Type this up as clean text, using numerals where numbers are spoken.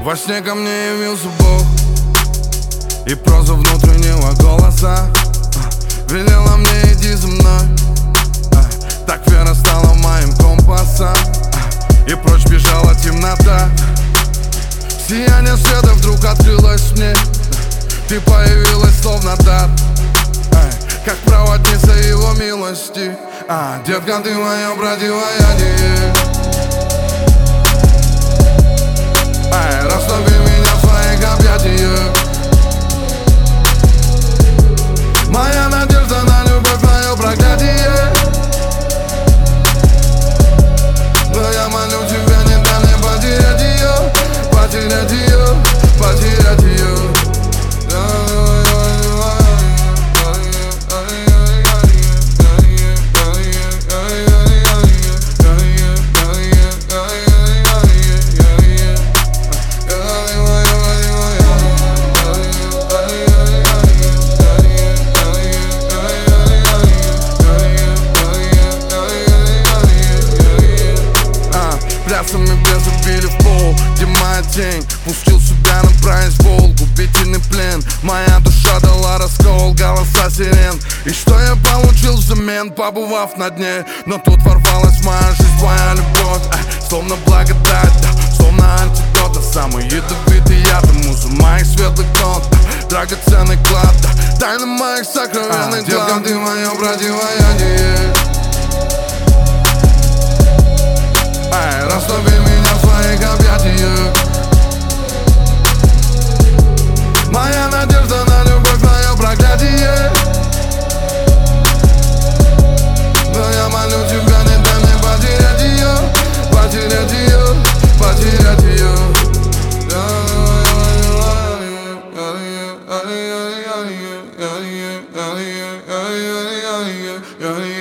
Во сне ко мне явился Бог, и проза внутреннего голоса велела мне: иди за мной. Так вера стала моим компасом, и прочь бежала темнота. Сияние света вдруг открылось мне, ты появилась словно дар, как проводница его милости. Детка, ты мое противоядие. Растопи меня в своих объятиях. Моя надежда на любовь, мое проклятие. Но я молю тебя, не дай мне потерять ее, потерять ее, потерять ее. Плясами без убили в пол, где моя тень. Пустил себя на произвол, губительный плен. Моя душа дала раскол, голоса сирен. И что я получил взамен, побывав на дне? Но тут ворвалась в мою жизнь твоя любовь, словно благодать, словно антидот. Самый ядовитый яд, муза моих светлых нот, драгоценный клад, тайна моих сокровенных глав. Детка, ты мое противоядие. Растопи меня в своих объятиях. Моя надежда на любовь, мое проклятие. Но я молю тебя, не дай мне потерять ее, потерять ее, потерять ее. Yeah.